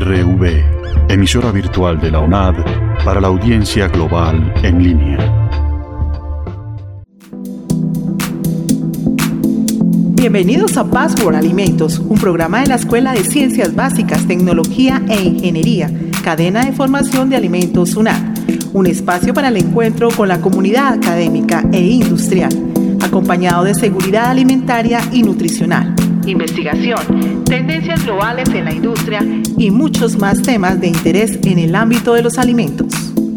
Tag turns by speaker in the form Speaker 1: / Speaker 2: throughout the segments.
Speaker 1: RTV, emisora virtual de la UNAD para la audiencia global en línea.
Speaker 2: Bienvenidos a Password Alimentos, un programa de la Escuela de Ciencias Básicas, Tecnología e Ingeniería, Cadena de Formación de Alimentos UNAD, un espacio para el encuentro con la comunidad académica e industrial, acompañado de seguridad alimentaria y nutricional, investigación, tendencias globales en la industria y muchos más temas de interés en el ámbito de los alimentos.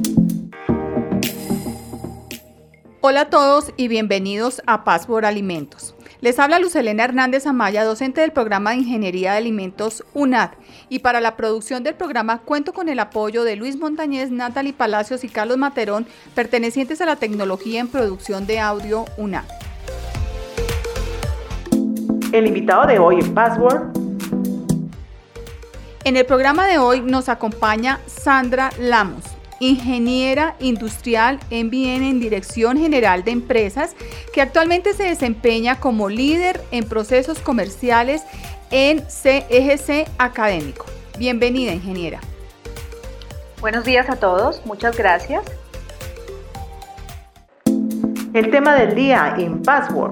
Speaker 3: Hola a todos y bienvenidos a Password Alimentos. Les habla Luz Helena Hernández Amaya, docente del programa de Ingeniería de Alimentos UNAD, y para la producción del programa cuento con el apoyo de Luis Montañez, Natalie Palacios y Carlos Materón, pertenecientes a la Tecnología en Producción de Audio UNAD.
Speaker 2: El invitado de hoy en Password.
Speaker 3: En el programa de hoy nos acompaña Sandra Lamos, ingeniera industrial MBN en Dirección General de Empresas, que actualmente se desempeña como líder en procesos comerciales en CEGC Académico. Bienvenida, ingeniera.
Speaker 4: Buenos días a todos, muchas gracias.
Speaker 2: El tema del día en Password.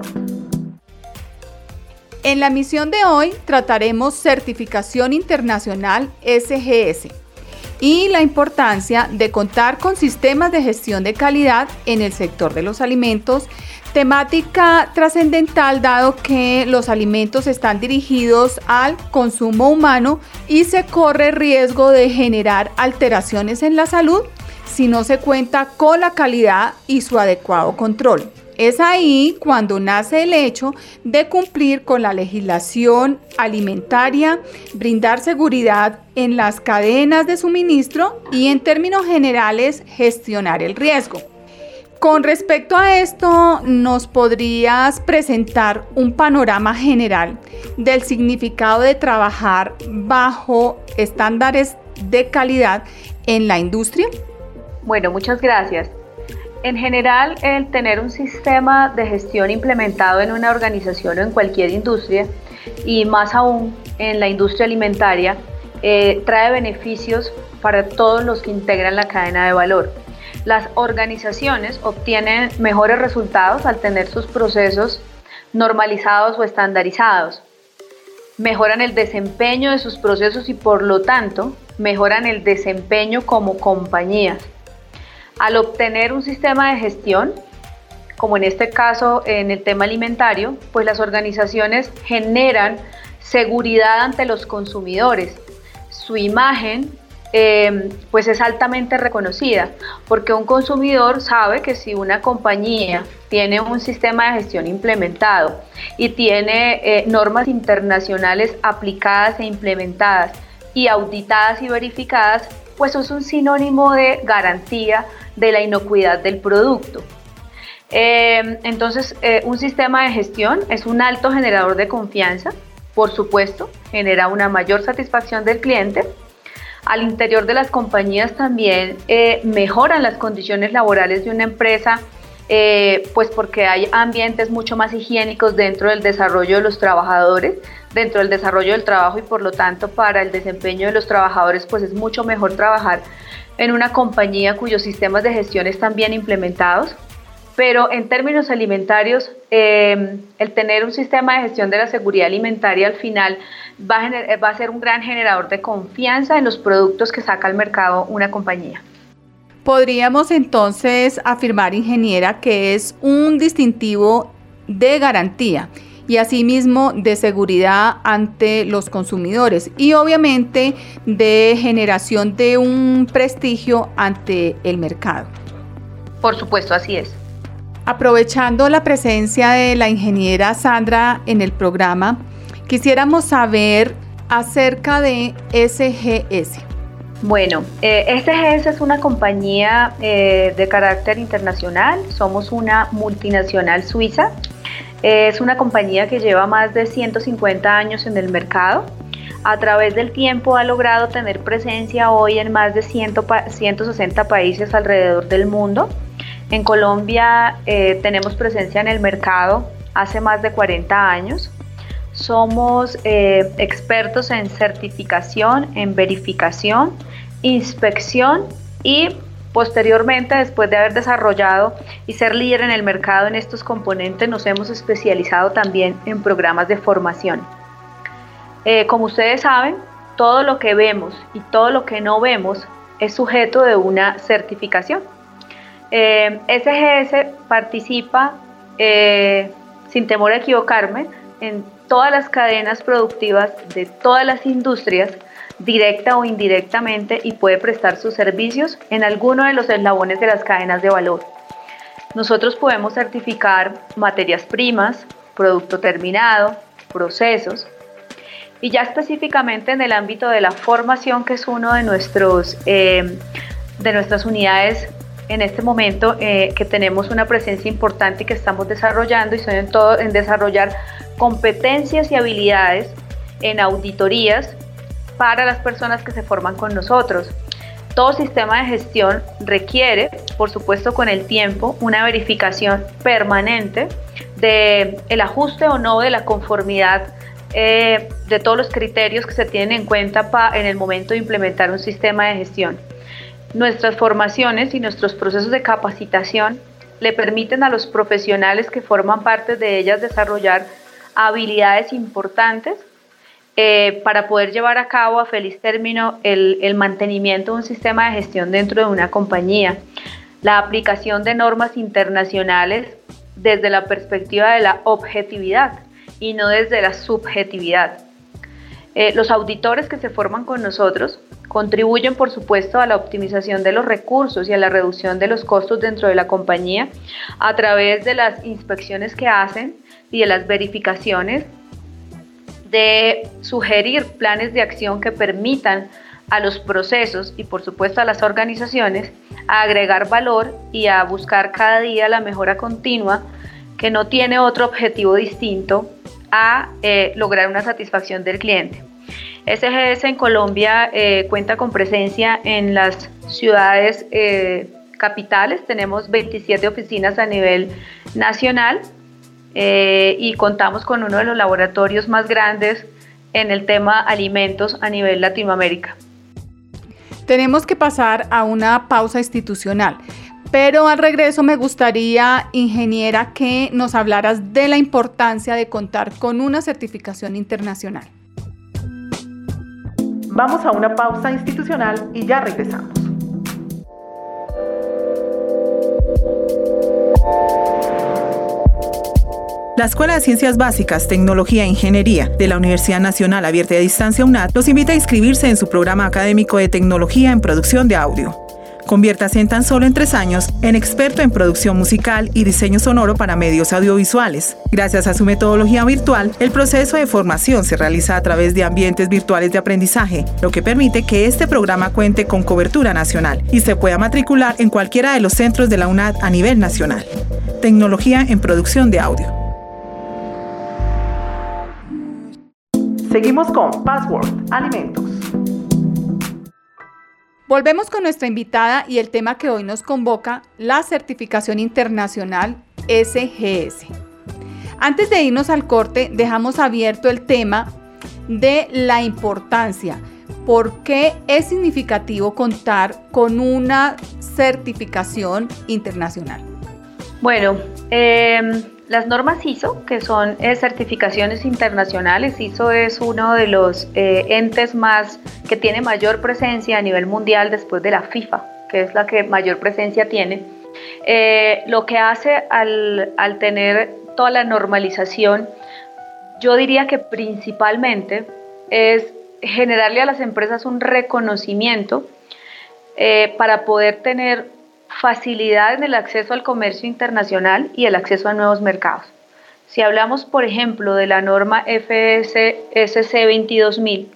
Speaker 3: En la misión de hoy trataremos certificación internacional SGS y la importancia de contar con sistemas de gestión de calidad en el sector de los alimentos, temática trascendental dado que los alimentos están dirigidos al consumo humano y se corre riesgo de generar alteraciones en la salud si no se cuenta con la calidad y su adecuado control. Es ahí cuando nace el hecho de cumplir con la legislación alimentaria, brindar seguridad en las cadenas de suministro y, en términos generales, gestionar el riesgo. Con respecto a esto, ¿nos podrías presentar un panorama general del significado de trabajar bajo estándares de calidad en la industria?
Speaker 4: Bueno, muchas gracias. En general, el tener un sistema de gestión implementado en una organización o en cualquier industria, y más aún en la industria alimentaria, trae beneficios para todos los que integran la cadena de valor. Las organizaciones obtienen mejores resultados al tener sus procesos normalizados o estandarizados. Mejoran el desempeño de sus procesos y, por lo tanto, mejoran el desempeño como compañías. Al obtener un sistema de gestión, como en este caso en el tema alimentario, pues las organizaciones generan seguridad ante los consumidores. Su imagen pues es altamente reconocida, porque un consumidor sabe que si una compañía tiene un sistema de gestión implementado y tiene normas internacionales aplicadas e implementadas y auditadas y verificadas, pues eso es un sinónimo de garantía de la inocuidad del producto. Entonces, un sistema de gestión es un alto generador de confianza, por supuesto, genera una mayor satisfacción del cliente. Al interior de las compañías también mejoran las condiciones laborales de una empresa, pues porque hay ambientes mucho más higiénicos dentro del desarrollo de los trabajadores, dentro del desarrollo del trabajo, y por lo tanto para el desempeño de los trabajadores pues es mucho mejor trabajar en una compañía cuyos sistemas de gestión están bien implementados. Pero en términos alimentarios, el tener un sistema de gestión de la seguridad alimentaria al final va a ser un gran generador de confianza en los productos que saca al mercado una compañía.
Speaker 3: Podríamos entonces afirmar, ingeniera, que es un distintivo de garantía y asimismo de seguridad ante los consumidores y obviamente de generación de un prestigio ante el mercado.
Speaker 4: Por supuesto, así es.
Speaker 3: Aprovechando la presencia de la ingeniera Sandra en el programa, quisiéramos saber acerca de SGS.
Speaker 4: Bueno, SGS es una compañía de carácter internacional, somos una multinacional suiza. Es una compañía que lleva más de 150 años en el mercado. A través del tiempo ha logrado tener presencia hoy en más de 160 países alrededor del mundo. En Colombia tenemos presencia en el mercado hace más de 40 años. somos expertos en certificación, en verificación, inspección y posteriormente, después de haber desarrollado y ser líder en el mercado en estos componentes, nos hemos especializado también en programas de formación. Como ustedes saben, todo lo que vemos y todo lo que no vemos es sujeto de una certificación. SGS participa, sin temor a equivocarme, en todas las cadenas productivas de todas las industrias, directa o indirectamente, y puede prestar sus servicios en alguno de los eslabones de las cadenas de valor. Nosotros podemos certificar materias primas, producto terminado, procesos, y ya específicamente en el ámbito de la formación, que es uno de nuestras unidades en este momento, que tenemos una presencia importante y que estamos desarrollando, y son en desarrollar competencias y habilidades en auditorías para las personas que se forman con nosotros. Todo sistema de gestión requiere, por supuesto con el tiempo, una verificación permanente del ajuste o no de la conformidad de todos los criterios que se tienen en cuenta en el momento de implementar un sistema de gestión. Nuestras formaciones y nuestros procesos de capacitación le permiten a los profesionales que forman parte de ellas desarrollar habilidades importantes para poder llevar a cabo a feliz término el mantenimiento de un sistema de gestión dentro de una compañía, la aplicación de normas internacionales desde la perspectiva de la objetividad y no desde la subjetividad. Los auditores que se forman con nosotros contribuyen, por supuesto, a la optimización de los recursos y a la reducción de los costos dentro de la compañía a través de las inspecciones que hacen y de las verificaciones, de sugerir planes de acción que permitan a los procesos y por supuesto a las organizaciones a agregar valor y a buscar cada día la mejora continua, que no tiene otro objetivo distinto a lograr una satisfacción del cliente. SGS en Colombia cuenta con presencia en las ciudades capitales. Tenemos 27 oficinas a nivel nacional y contamos con uno de los laboratorios más grandes en el tema alimentos a nivel Latinoamérica.
Speaker 3: Tenemos que pasar a una pausa institucional, pero al regreso me gustaría, ingeniera, que nos hablaras de la importancia de contar con una certificación internacional.
Speaker 2: Vamos a una pausa institucional y ya regresamos. La Escuela de Ciencias Básicas, Tecnología e Ingeniería de la Universidad Nacional Abierta y a Distancia UNAD los invita a inscribirse en su programa académico de Tecnología en Producción de Audio. Conviértase en tan solo en 3 años en experto en producción musical y diseño sonoro para medios audiovisuales. Gracias a su metodología virtual, el proceso de formación se realiza a través de ambientes virtuales de aprendizaje, lo que permite que este programa cuente con cobertura nacional y se pueda matricular en cualquiera de los centros de la UNAD a nivel nacional. Tecnología en Producción de Audio. Seguimos con Password Alimentos.
Speaker 3: Volvemos con nuestra invitada y el tema que hoy nos convoca, la certificación internacional SGS. Antes de irnos al corte, dejamos abierto el tema de la importancia. ¿Por qué es significativo contar con una certificación internacional?
Speaker 4: Bueno, las normas ISO, que son certificaciones internacionales, ISO es uno de los entes que tiene mayor presencia a nivel mundial después de la FIFA, que es la que mayor presencia tiene. Lo que hace al tener toda la normalización, yo diría que principalmente es generarle a las empresas un reconocimiento para poder tener facilidad en el acceso al comercio internacional y el acceso a nuevos mercados. Si hablamos, por ejemplo, de la norma FSSC 22000,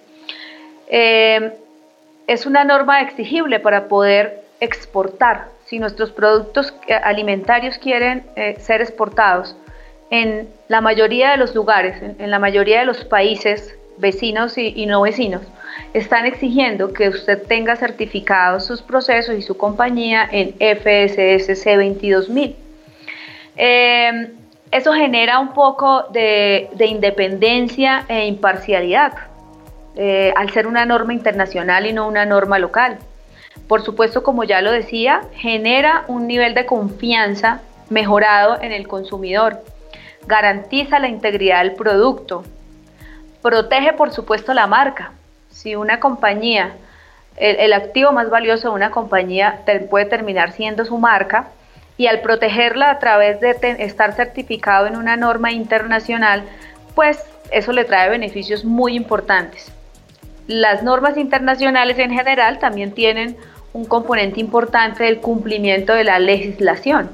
Speaker 4: es una norma exigible para poder exportar. Si nuestros productos alimentarios quieren ser exportados en la mayoría de los lugares, en la mayoría de los países vecinos y no vecinos, están exigiendo que usted tenga certificados sus procesos y su compañía en FSSC 22000. Eso genera un poco de independencia e imparcialidad, al ser una norma internacional y no una norma local. Por supuesto, como ya lo decía, genera un nivel de confianza mejorado en el consumidor, garantiza la integridad del producto, protege por supuesto la marca. Si una compañía, el activo más valioso de una compañía puede terminar siendo su marca, y al protegerla a través de estar certificado en una norma internacional, pues eso le trae beneficios muy importantes. Las normas internacionales en general también tienen un componente importante del cumplimiento de la legislación.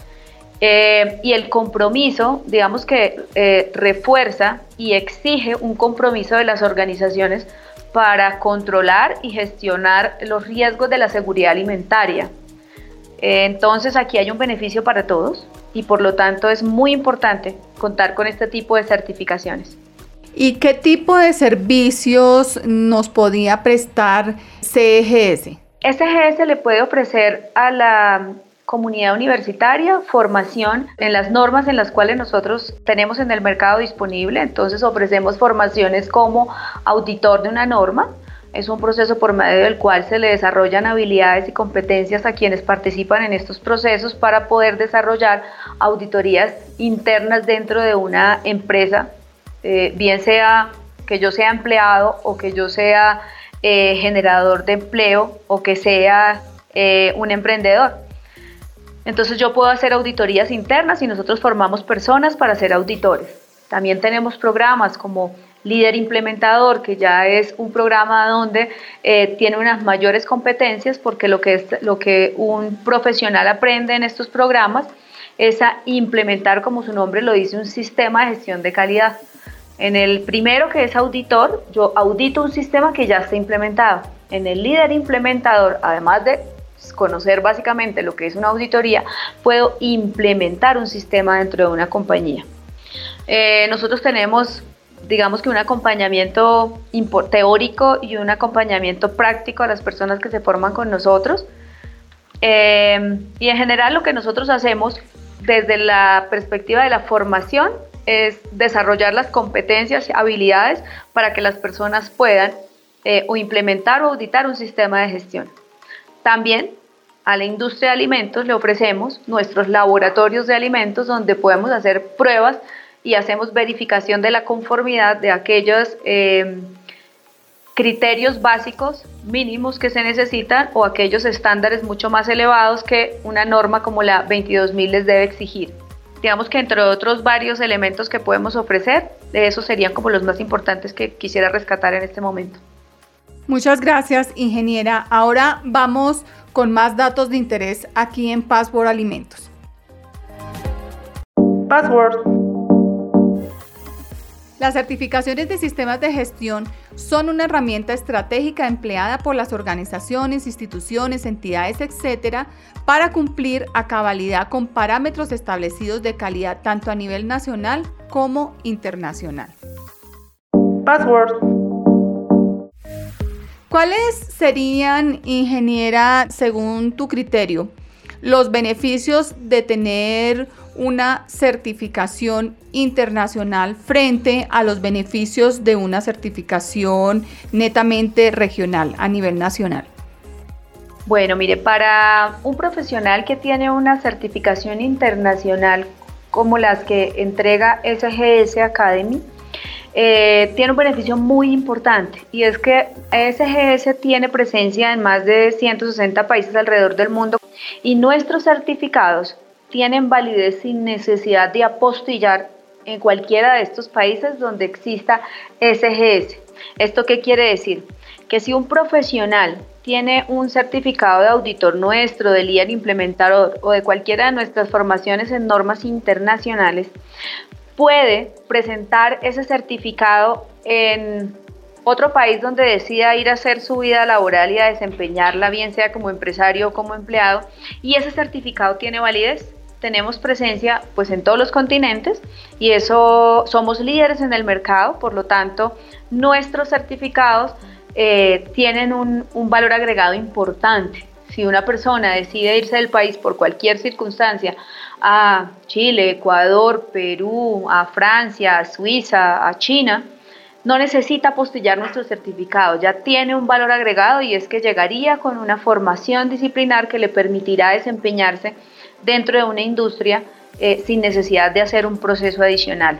Speaker 4: Y el compromiso, digamos que refuerza y exige un compromiso de las organizaciones para controlar y gestionar los riesgos de la seguridad alimentaria. Entonces aquí hay un beneficio para todos y por lo tanto es muy importante contar con este tipo de certificaciones.
Speaker 3: ¿Y qué tipo de servicios nos podía prestar CGS?
Speaker 4: CGS le puede ofrecer a la comunidad universitaria formación en las normas en las cuales nosotros tenemos en el mercado disponible. Entonces ofrecemos formaciones como auditor de una norma. Es un proceso por medio del cual se le desarrollan habilidades y competencias a quienes participan en estos procesos para poder desarrollar auditorías internas dentro de una empresa, bien sea que yo sea empleado o que yo sea generador de empleo o que sea un emprendedor. Entonces yo puedo hacer auditorías internas y nosotros formamos personas para ser auditores. También tenemos programas como Líder Implementador, que ya es un programa donde tiene unas mayores competencias, porque lo que un profesional aprende en estos programas es a implementar, como su nombre lo dice, un sistema de gestión de calidad. En el primero, que es auditor, yo audito un sistema que ya está implementado. En el Líder Implementador, además de conocer básicamente lo que es una auditoría, puedo implementar un sistema dentro de una compañía. Nosotros tenemos, digamos que un acompañamiento teórico y un acompañamiento práctico a las personas que se forman con nosotros. Y en general lo que nosotros hacemos desde la perspectiva de la formación es desarrollar las competencias y habilidades para que las personas puedan o implementar o auditar un sistema de gestión. También a la industria de alimentos le ofrecemos nuestros laboratorios de alimentos, donde podemos hacer pruebas y hacemos verificación de la conformidad de aquellos criterios básicos mínimos que se necesitan o aquellos estándares mucho más elevados que una norma como la 22000 les debe exigir. Digamos que entre otros varios elementos que podemos ofrecer, esos serían como los más importantes que quisiera rescatar en este momento.
Speaker 3: Muchas gracias, ingeniera. Ahora vamos con más datos de interés aquí en Password Alimentos.
Speaker 2: Password.
Speaker 3: Las certificaciones de sistemas de gestión son una herramienta estratégica empleada por las organizaciones, instituciones, entidades, etcétera, para cumplir a cabalidad con parámetros establecidos de calidad tanto a nivel nacional como internacional.
Speaker 2: Password.
Speaker 3: ¿Cuáles serían, ingeniera, según tu criterio, los beneficios de tener una certificación internacional frente a los beneficios de una certificación netamente regional a nivel nacional?
Speaker 4: Bueno, mire, para un profesional que tiene una certificación internacional como las que entrega SGS Academy, tiene un beneficio muy importante, y es que SGS tiene presencia en más de 160 países alrededor del mundo y nuestros certificados tienen validez sin necesidad de apostillar en cualquiera de estos países donde exista SGS. ¿Esto qué quiere decir? Que si un profesional tiene un certificado de auditor nuestro, de líder implementador o de cualquiera de nuestras formaciones en normas internacionales, puede presentar ese certificado en otro país donde decida ir a hacer su vida laboral y a desempeñarla, bien sea como empresario o como empleado, y ese certificado tiene validez. Tenemos presencia pues en todos los continentes y eso somos líderes en el mercado, por lo tanto nuestros certificados tienen un valor agregado importante. Si una persona decide irse del país por cualquier circunstancia a Chile, Ecuador, Perú, a Francia, a Suiza, a China, no necesita apostillar nuestro certificado, ya tiene un valor agregado y es que llegaría con una formación disciplinar que le permitirá desempeñarse dentro de una industria sin necesidad de hacer un proceso adicional.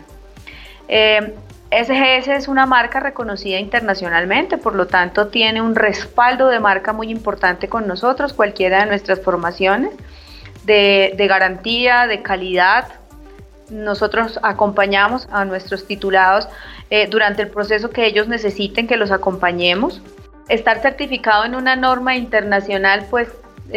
Speaker 4: SGS es una marca reconocida internacionalmente, por lo tanto tiene un respaldo de marca muy importante con nosotros, cualquiera de nuestras formaciones de garantía, de calidad. Nosotros acompañamos a nuestros titulados durante el proceso que ellos necesiten que los acompañemos. Estar certificado en una norma internacional, pues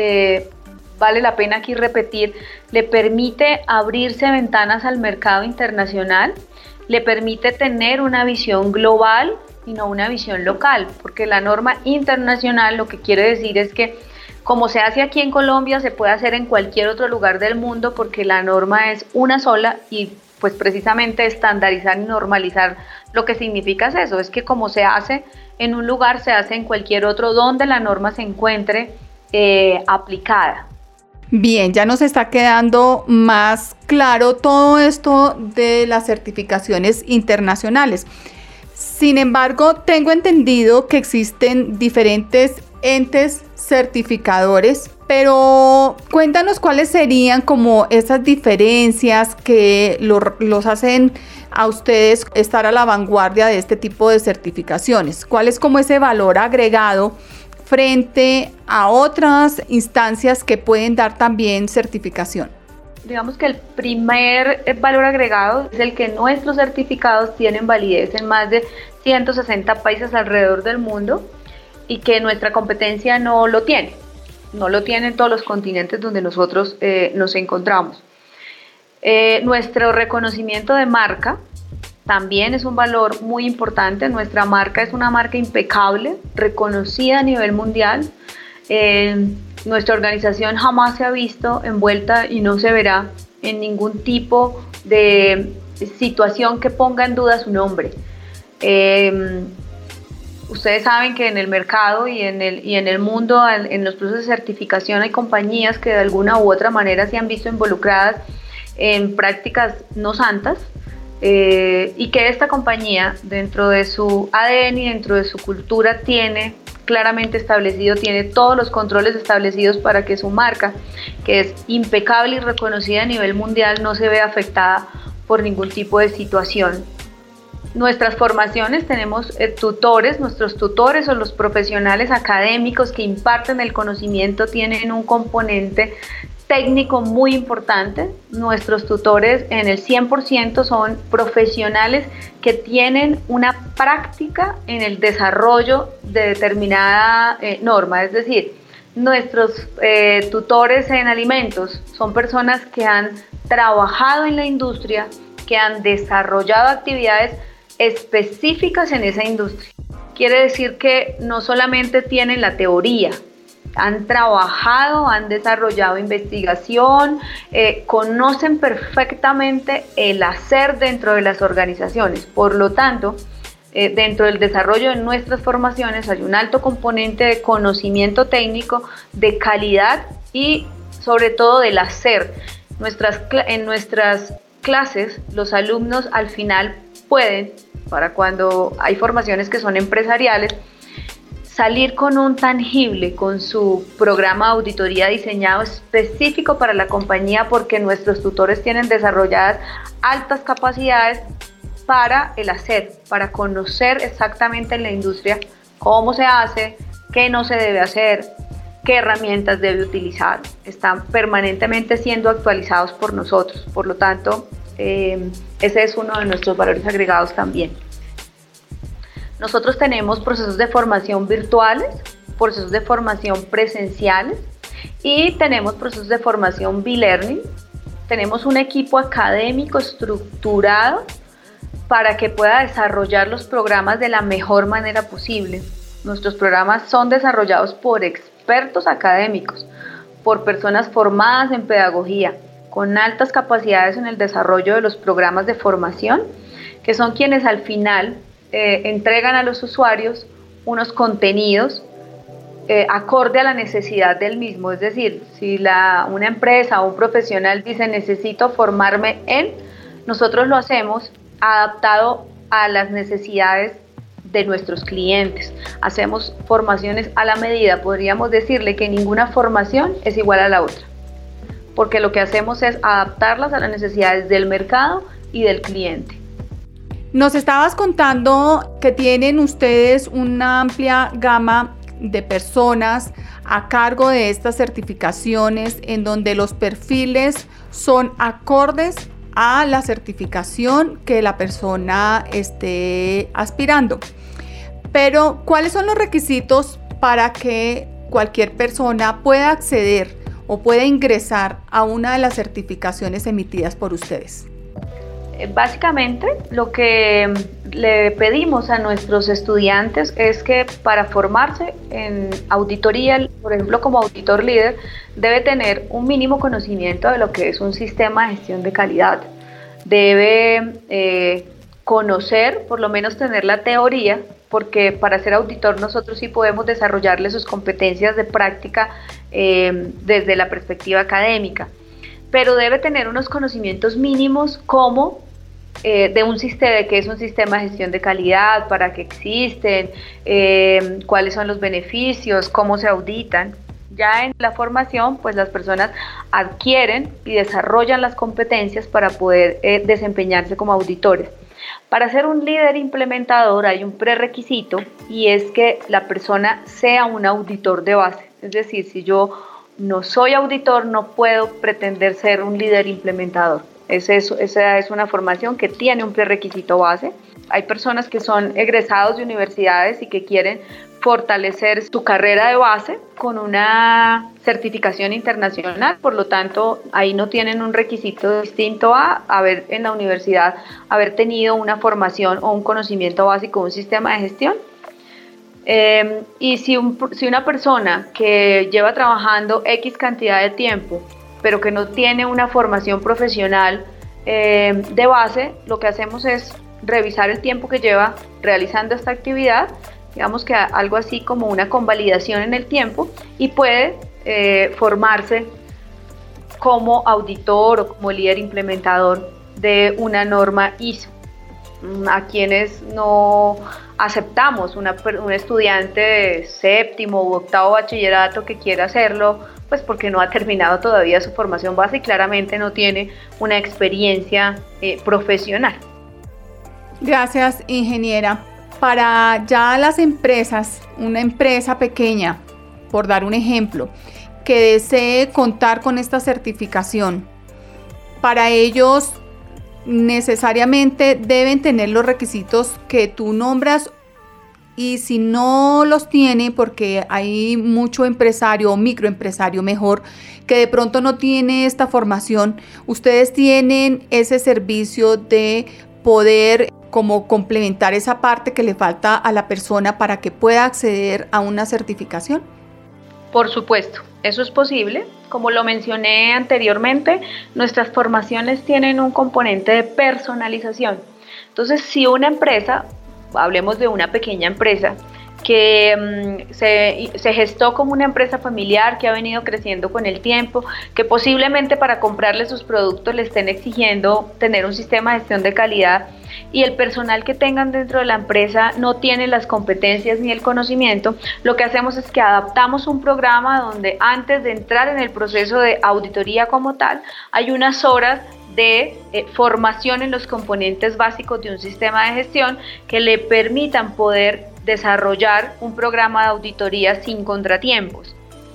Speaker 4: vale la pena aquí repetir, le permite abrirse ventanas al mercado internacional, le permite tener una visión global y no una visión local, porque la norma internacional lo que quiere decir es que como se hace aquí en Colombia, se puede hacer en cualquier otro lugar del mundo porque la norma es una sola y pues precisamente estandarizar y normalizar lo que significa es eso, es que como se hace en un lugar, se hace en cualquier otro donde la norma se encuentre aplicada.
Speaker 3: Bien, ya nos está quedando más claro todo esto de las certificaciones internacionales. Sin embargo, tengo entendido que existen diferentes entes certificadores, pero cuéntanos cuáles serían como esas diferencias que los hacen a ustedes estar a la vanguardia de este tipo de certificaciones. ¿Cuál es como ese valor agregado frente a otras instancias que pueden dar también certificación?
Speaker 4: Digamos que el primer valor agregado es el que nuestros certificados tienen validez en más de 160 países alrededor del mundo y que nuestra competencia no lo tiene en todos los continentes donde nosotros nos encontramos. Nuestro reconocimiento de marca también es un valor muy importante. Nuestra marca es una marca impecable, reconocida a nivel mundial. Nuestra organización jamás se ha visto envuelta y no se verá en ningún tipo de situación que ponga en duda su nombre. Ustedes saben que en el mercado y en el mundo, en los procesos de certificación, hay compañías que de alguna u otra manera se han visto involucradas en prácticas no santas, y que esta compañía, dentro de su ADN y dentro de su cultura, tiene claramente establecido, tiene todos los controles establecidos para que su marca, que es impecable y reconocida a nivel mundial, no se vea afectada por ningún tipo de situación. Nuestras formaciones tenemos tutores, nuestros tutores o los profesionales académicos que imparten el conocimiento tienen un componente técnico muy importante. Nuestros tutores en el 100% son profesionales que tienen una práctica en el desarrollo de determinada norma, es decir, nuestros tutores en alimentos son personas que han trabajado en la industria, que han desarrollado actividades específicas en esa industria. Quiere decir que no solamente tienen la teoría, han trabajado, han desarrollado investigación, conocen perfectamente el hacer dentro de las organizaciones. Por lo tanto, dentro del desarrollo de nuestras formaciones hay un alto componente de conocimiento técnico, de calidad y sobre todo del hacer. En nuestras clases, los alumnos al final pueden, para cuando hay formaciones que son empresariales, salir con un tangible, con su programa de auditoría diseñado específico para la compañía, porque nuestros tutores tienen desarrolladas altas capacidades para el hacer, para conocer exactamente en la industria cómo se hace, qué no se debe hacer, qué herramientas debe utilizar. Están permanentemente siendo actualizados por nosotros, por lo tanto, ese es uno de nuestros valores agregados también. Nosotros tenemos procesos de formación virtuales, procesos de formación presenciales y tenemos procesos de formación B-Learning. Tenemos un equipo académico estructurado para que pueda desarrollar los programas de la mejor manera posible. Nuestros programas son desarrollados por expertos académicos, por personas formadas en pedagogía, con altas capacidades en el desarrollo de los programas de formación, que son quienes al final entregan a los usuarios unos contenidos acorde a la necesidad del mismo. Es decir, si una empresa o un profesional dice necesito formarme nosotros lo hacemos adaptado a las necesidades de nuestros clientes. Hacemos formaciones a la medida. Podríamos decirle que ninguna formación es igual a la otra, porque lo que hacemos es adaptarlas a las necesidades del mercado y del cliente.
Speaker 3: Nos estabas contando que tienen ustedes una amplia gama de personas a cargo de estas certificaciones, en donde los perfiles son acordes a la certificación que la persona esté aspirando. Pero, ¿cuáles son los requisitos para que cualquier persona pueda acceder o pueda ingresar a una de las certificaciones emitidas por ustedes?
Speaker 4: Básicamente, lo que le pedimos a nuestros estudiantes es que para formarse en auditoría, por ejemplo, como auditor líder, debe tener un mínimo conocimiento de lo que es un sistema de gestión de calidad. Debe conocer, por lo menos tener la teoría, porque para ser auditor nosotros sí podemos desarrollarle sus competencias de práctica desde la perspectiva académica, pero debe tener unos conocimientos mínimos como de qué es un sistema de gestión de calidad, para qué existen, cuáles son los beneficios, cómo se auditan. Ya en la formación, pues las personas adquieren y desarrollan las competencias para poder desempeñarse como auditores. Para ser un líder implementador hay un prerequisito, y es que la persona sea un auditor de base. Es decir, si yo no soy auditor, no puedo pretender ser un líder implementador. Esa es una formación que tiene un prerequisito base. Hay personas que son egresados de universidades y que quieren fortalecer su carrera de base con una certificación internacional, por lo tanto ahí no tienen un requisito distinto a haber en la universidad, haber tenido una formación o un conocimiento básico de un sistema de gestión. Y si una persona que lleva trabajando X cantidad de tiempo, pero que no tiene una formación profesional de base, lo que hacemos es revisar el tiempo que lleva realizando esta actividad, digamos que algo así como una convalidación en el tiempo, y puede formarse como auditor o como líder implementador de una norma ISO. A quienes no aceptamos un estudiante de séptimo u octavo bachillerato que quiera hacerlo, pues porque no ha terminado todavía su formación base y claramente no tiene una experiencia profesional.
Speaker 3: Gracias, ingeniera. Para ya las empresas, una empresa pequeña, por dar un ejemplo, que desee contar con esta certificación, para ellos necesariamente deben tener los requisitos que tú nombras, y si no los tiene, porque hay mucho empresario o microempresario mejor que de pronto no tiene esta formación, ustedes tienen ese servicio de poder como complementar esa parte que le falta a la persona para que pueda acceder a una certificación.
Speaker 4: Por supuesto, eso es posible. Como lo mencioné anteriormente, nuestras formaciones tienen un componente de personalización. Entonces, si una empresa, hablemos de una pequeña empresa, que se gestó como una empresa familiar que ha venido creciendo con el tiempo, que posiblemente para comprarle sus productos le estén exigiendo tener un sistema de gestión de calidad, y el personal que tengan dentro de la empresa no tiene las competencias ni el conocimiento, lo que hacemos es que adaptamos un programa donde antes de entrar en el proceso de auditoría como tal, hay unas horas de formación en los componentes básicos de un sistema de gestión que le permitan poder desarrollar un programa de auditoría sin contratiempos.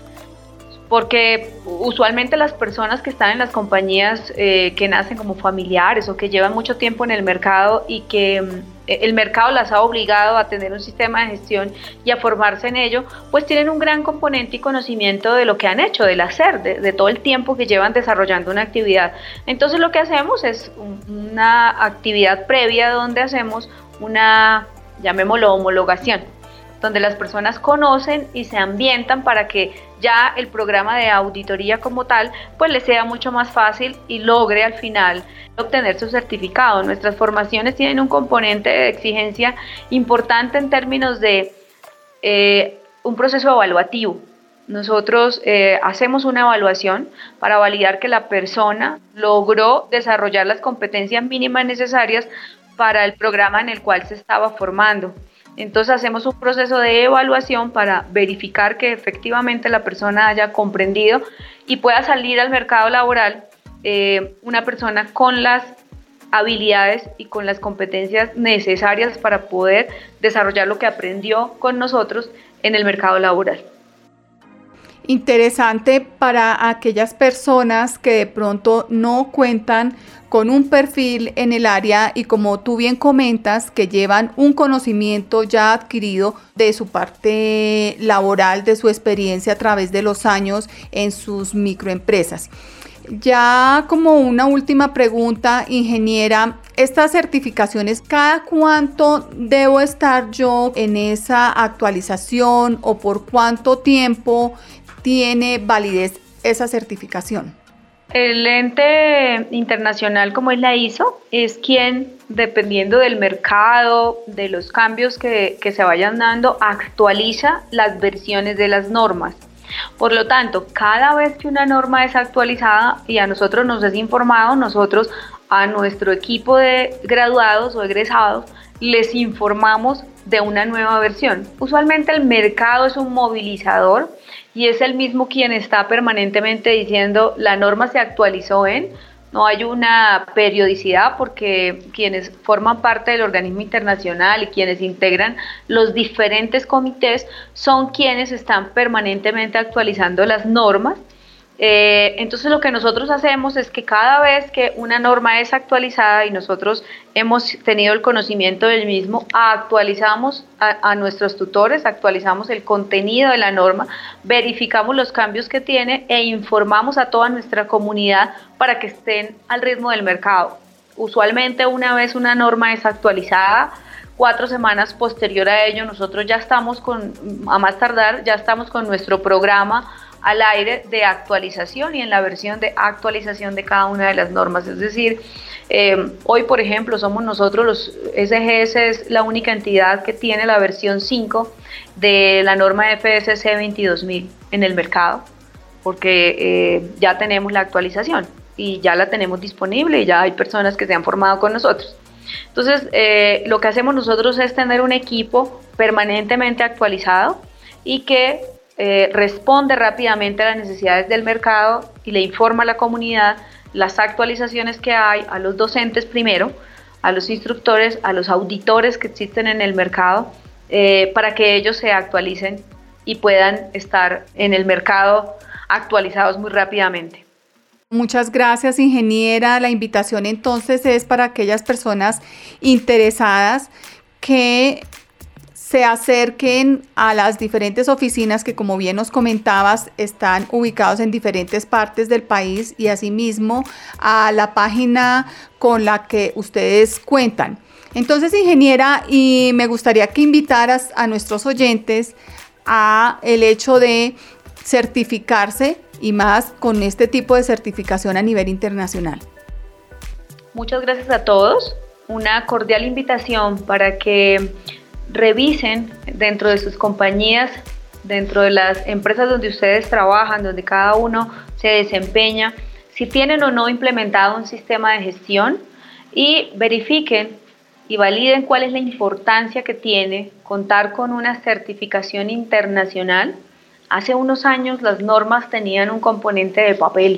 Speaker 4: Porque usualmente las personas que están en las compañías que nacen como familiares o que llevan mucho tiempo en el mercado y que el mercado las ha obligado a tener un sistema de gestión y a formarse en ello, pues tienen un gran componente y conocimiento de lo que han hecho, del hacer, de todo el tiempo que llevan desarrollando una actividad. Entonces lo que hacemos es una actividad previa donde hacemos una, llamémoslo, homologación, donde las personas conocen y se ambientan para que ya el programa de auditoría como tal pues les sea mucho más fácil y logre al final obtener su certificado. Nuestras formaciones tienen un componente de exigencia importante en términos de un proceso evaluativo. Nosotros hacemos una evaluación para validar que la persona logró desarrollar las competencias mínimas necesarias para el programa en el cual se estaba formando. Entonces hacemos un proceso de evaluación para verificar que efectivamente la persona haya comprendido y pueda salir al mercado laboral una persona con las habilidades y con las competencias necesarias para poder desarrollar lo que aprendió con nosotros en el mercado laboral.
Speaker 3: Interesante para aquellas personas que de pronto no cuentan con un perfil en el área y, como tú bien comentas, que llevan un conocimiento ya adquirido de su parte laboral, de su experiencia a través de los años en sus microempresas. Ya como una última pregunta, ingeniera, estas certificaciones, ¿cada cuánto debo estar yo en esa actualización o por cuánto tiempo tiene validez esa certificación?
Speaker 4: El ente internacional como es la ISO es quien, dependiendo del mercado, de los cambios que se vayan dando, actualiza las versiones de las normas. Por lo tanto, cada vez que una norma es actualizada y a nosotros nos es informado, nosotros a nuestro equipo de graduados o egresados les informamos de una nueva versión. Usualmente el mercado es un movilizador y es el mismo quien está permanentemente diciendo la norma se actualizó no hay una periodicidad porque quienes forman parte del organismo internacional y quienes integran los diferentes comités son quienes están permanentemente actualizando las normas. Entonces lo que nosotros hacemos es que cada vez que una norma es actualizada y nosotros hemos tenido el conocimiento del mismo, actualizamos a nuestros tutores, actualizamos el contenido de la norma, verificamos los cambios que tiene e informamos a toda nuestra comunidad para que estén al ritmo del mercado. Usualmente una vez una norma es actualizada, 4 semanas posterior a ello nosotros ya estamos a más tardar, ya estamos con nuestro programa al aire de actualización y en la versión de actualización de cada una de las normas. Es decir, hoy, por ejemplo, somos nosotros, los SGS es la única entidad que tiene la versión 5 de la norma FSC 22000 en el mercado, porque ya tenemos la actualización y ya la tenemos disponible y ya hay personas que se han formado con nosotros. Entonces, lo que hacemos nosotros es tener un equipo permanentemente actualizado y que responde rápidamente a las necesidades del mercado y le informa a la comunidad las actualizaciones que hay, a los docentes primero, a los instructores, a los auditores que existen en el mercado, para que ellos se actualicen y puedan estar en el mercado actualizados muy rápidamente.
Speaker 3: Muchas gracias, ingeniera. La invitación entonces es para aquellas personas interesadas que se acerquen a las diferentes oficinas que, como bien nos comentabas, están ubicados en diferentes partes del país y asimismo a la página con la que ustedes cuentan. Entonces, ingeniera, y me gustaría que invitaras a nuestros oyentes a el hecho de certificarse y más con este tipo de certificación a nivel internacional.
Speaker 4: Muchas gracias a todos. Una cordial invitación para que revisen dentro de sus compañías, dentro de las empresas donde ustedes trabajan, donde cada uno se desempeña, si tienen o no implementado un sistema de gestión y verifiquen y validen cuál es la importancia que tiene contar con una certificación internacional. Hace unos años las normas tenían un componente de papel.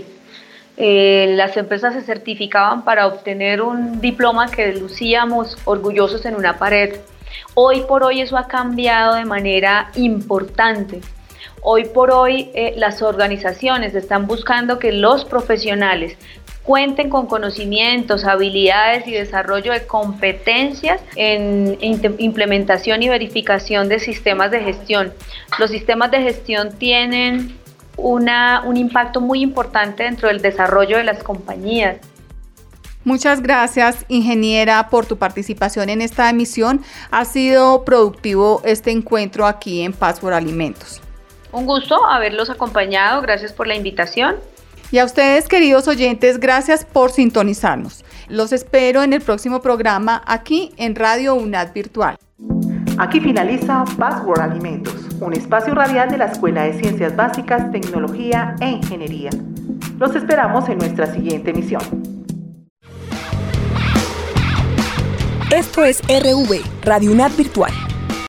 Speaker 4: Las empresas se certificaban para obtener un diploma que lucíamos orgullosos en una pared. Hoy por hoy eso ha cambiado de manera importante. Hoy por hoy las organizaciones están buscando que los profesionales cuenten con conocimientos, habilidades y desarrollo de competencias en implementación y verificación de sistemas de gestión. Los sistemas de gestión tienen un impacto muy importante dentro del desarrollo de las compañías.
Speaker 3: Muchas gracias, ingeniera, por tu participación en esta emisión. Ha sido productivo este encuentro aquí en Paz por Alimentos.
Speaker 4: Un gusto haberlos acompañado. Gracias por la invitación.
Speaker 3: Y a ustedes, queridos oyentes, gracias por sintonizarnos. Los espero en el próximo programa aquí en Radio UNAD Virtual.
Speaker 2: Aquí finaliza Password Alimentos, un espacio radial de la Escuela de Ciencias Básicas, Tecnología e Ingeniería. Los esperamos en nuestra siguiente emisión.
Speaker 5: Esto es RV, Radio UNAD Virtual.